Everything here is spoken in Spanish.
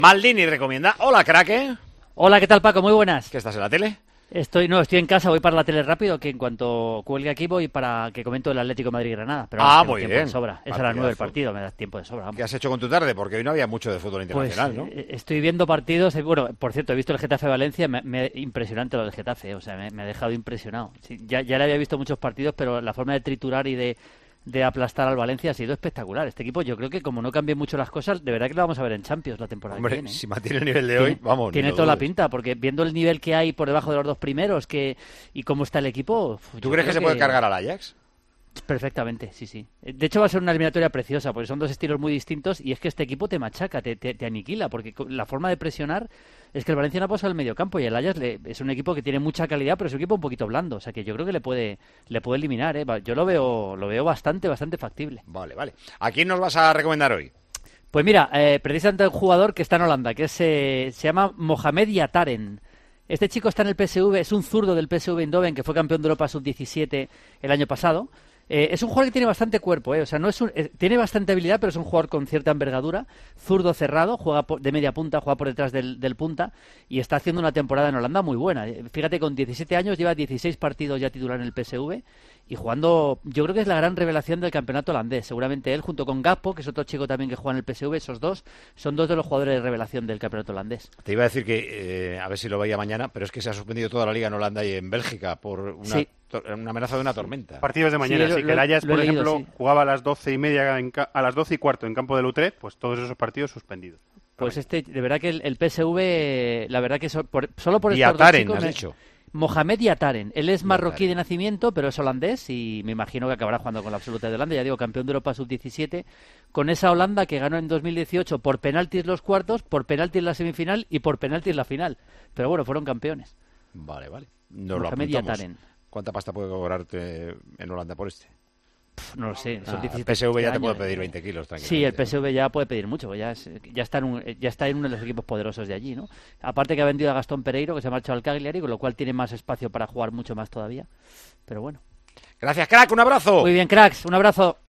Maldini recomienda. Hola, crack, ¿eh? Hola, ¿qué tal, Paco? Muy buenas. ¿Qué estás en la tele? Estoy en casa, voy para la tele rápido, que en cuanto cuelgue aquí voy para que comento el Atlético de Madrid-Granada. Pero muy tiempo bien. de sobra. Es a las 9 del partido, me da tiempo de sobra. Vamos. ¿Qué has hecho con tu tarde? Porque hoy no había mucho de fútbol internacional, ¿no? Estoy viendo partidos. Bueno, por cierto, he visto el Getafe-Valencia, impresionante lo del Getafe, o sea, me ha dejado impresionado. Sí, ya le había visto muchos partidos, pero la forma de triturar y de aplastar al Valencia ha sido espectacular. Este equipo, yo creo que como no cambien mucho las cosas, de verdad que lo vamos a ver en Champions la temporada que viene. Si mantiene el nivel de hoy, vamos. Tiene toda la pinta, porque viendo el nivel que hay por debajo de los dos primeros y cómo está el equipo... ¿Tú crees que se puede cargar al Ajax? Perfectamente, sí. De hecho va a ser una eliminatoria preciosa, porque son dos estilos muy distintos y es que este equipo te machaca, te aniquila, porque la forma de presionar es que el Valencia no pasa al medio campo y el Ajax es un equipo que tiene mucha calidad, pero es un equipo un poquito blando, o sea que yo creo que le puede eliminar, ¿eh? Yo lo veo bastante factible. Vale. ¿A quién nos vas a recomendar hoy? Pues mira, precisamente un jugador que está en Holanda, que se llama Mohamed Yataren. Este chico está en el PSV, es un zurdo del PSV Eindhoven que fue campeón de Europa Sub-17 el año pasado. Es un jugador que tiene bastante cuerpo, o sea, tiene bastante habilidad, pero es un jugador con cierta envergadura, zurdo cerrado, juega de media punta, juega por detrás del punta y está haciendo una temporada en Holanda muy buena. Fíjate, con 17 años lleva 16 partidos ya titular en el PSV y jugando, yo creo que es la gran revelación del campeonato holandés. Seguramente él, junto con Gakpo, que es otro chico también que juega en el PSV, esos dos son dos de los jugadores de revelación del campeonato holandés. Te iba a decir que, a ver si lo veía mañana, pero es que se ha suspendido toda la liga en Holanda y en Bélgica por una amenaza de una tormenta. Partidos de mañana, sí, que el Ajax, por ejemplo, sí. jugaba a las 12:30, a las 12:15 en campo del Utrecht, pues todos esos partidos suspendidos. Pues de verdad que el PSV, la verdad que solo por estos dos Yataren, chicos... has dicho. Mohamed Yataren, él es marroquí de nacimiento, pero es holandés y me imagino que acabará jugando con la absoluta de Holanda, ya digo, campeón de Europa Sub-17, con esa Holanda que ganó en 2018 por penaltis los cuartos, por penaltis la semifinal y por penaltis la final. Pero bueno, fueron campeones. Vale. Nos lo Mohamed apuntamos. Yataren. ¿Cuánta pasta puede cobrarte en Holanda por este? No lo sé, son 17 el PSV ya te años. puede pedir 20 kilos, tranquilamente. Sí, el PSV ya puede pedir mucho, ya está en uno de los equipos poderosos de allí, ¿no? Aparte que ha vendido a Gastón Pereiro, que se ha marchado al Cagliari, con lo cual tiene más espacio para jugar mucho más todavía. Pero bueno. Gracias, crack, un abrazo. Muy bien, cracks, un abrazo.